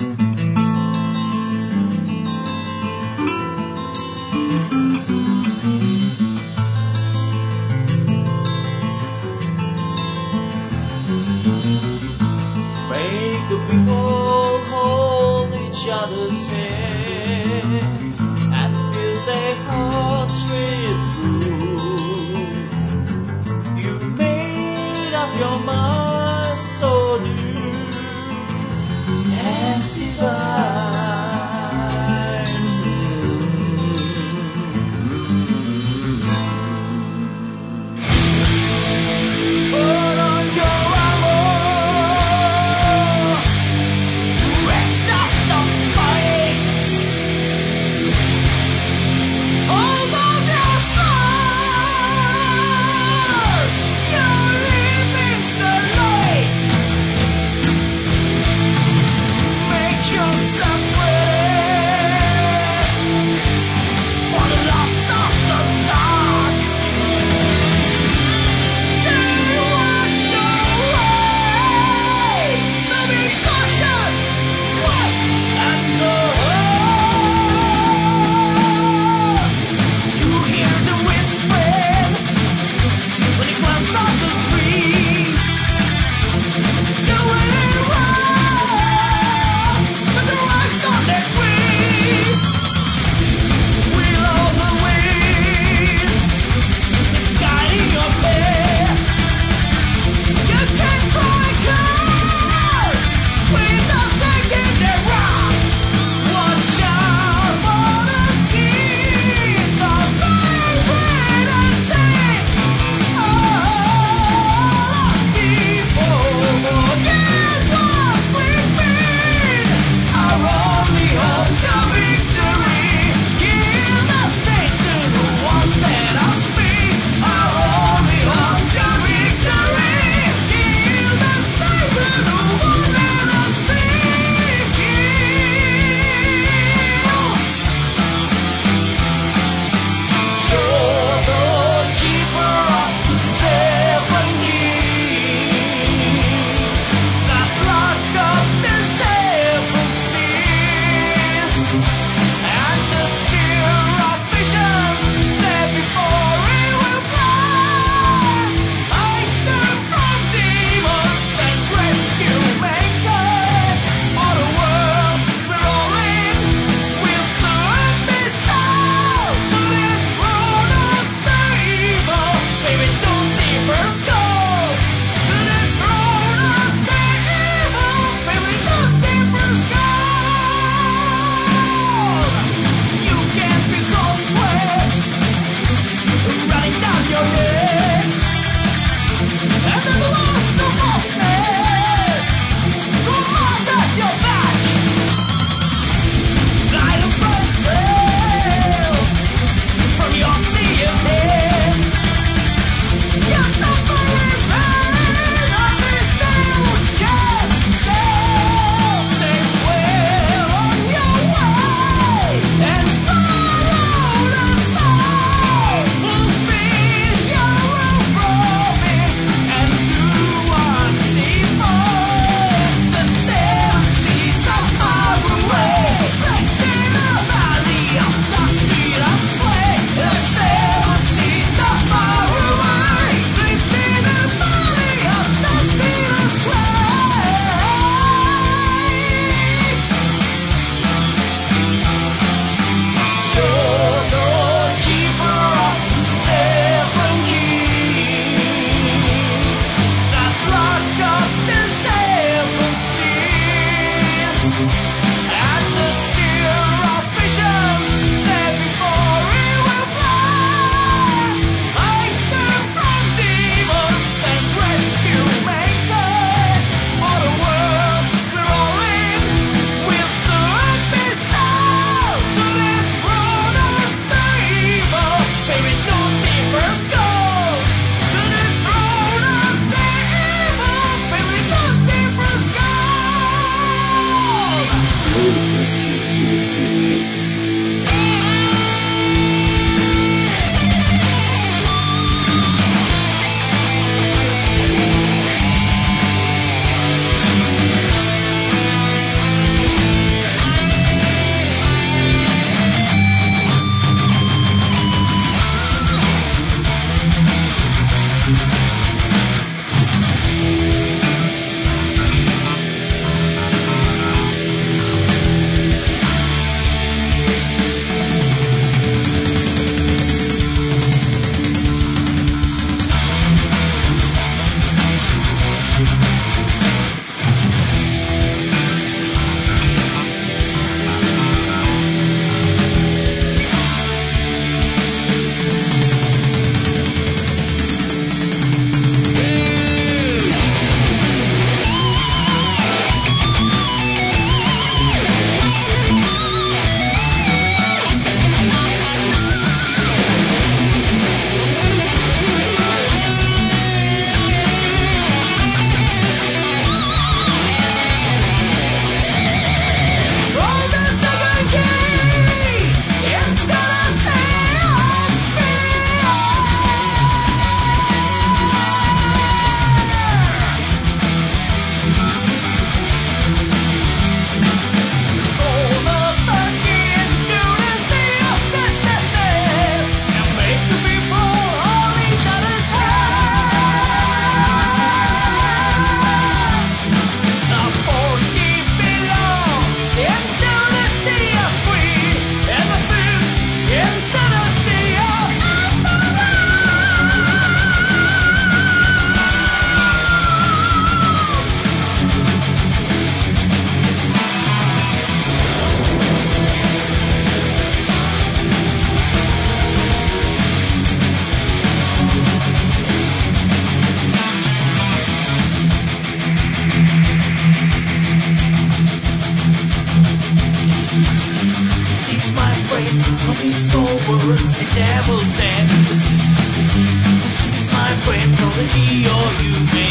Make the people hold each other's hands and fill their hearts with truth. You made up your mind so new as divine. Put on your armor, rest of the fights. Hold on your sword, you're living the light. Make yourself ready for the loss of the dark. They watch your way, so be cautious, what and you hear the whispering when it climbs on the trees. Doing it wrong, but the life's on their way. Will all the waste is guiding your path. You can try cars without taking the rock. Watch out for the seas of hatred and sin. All people forget what we've been. Our only hope to victory. Give that saint to the ones that are speak. Our only hope to victory. Give that saint to the ones that are speaking. You're the keeper of the seven keys that lock up the seven seas, and the seer of visions said before it will fly. Hide them from demons and rescue mankind. All the world we're all in will soon be sold to the throne of the evil. Baby, Lucifer's gold to the throne of the evil. Baby, Lucifer's gold. You can't be cold sweat running down your neck, and then the walls of falseness to mark at your back. Light of bright spells from your seer's head. Your suffering pain of this still can sell. Stay well on your way and follow the sign. Fulfill your own promise and do what's default. The seven seas are far away, placed in a valley of dusty sway. The seven seas are far away, placed in a valley of dusty sway. You're the keeper of the seven keys that lock up the seven seas, and the seer of visions said before it will fly. Hide them from demons and rescue mankind. All the world we're all in will soon be sold to the throne of the evil. Baby, Lucifer's gold to the throne of the evil. Baby, Lucifer's gold. brain of these soul words the devil said. This is my brain from the G-O-U-N.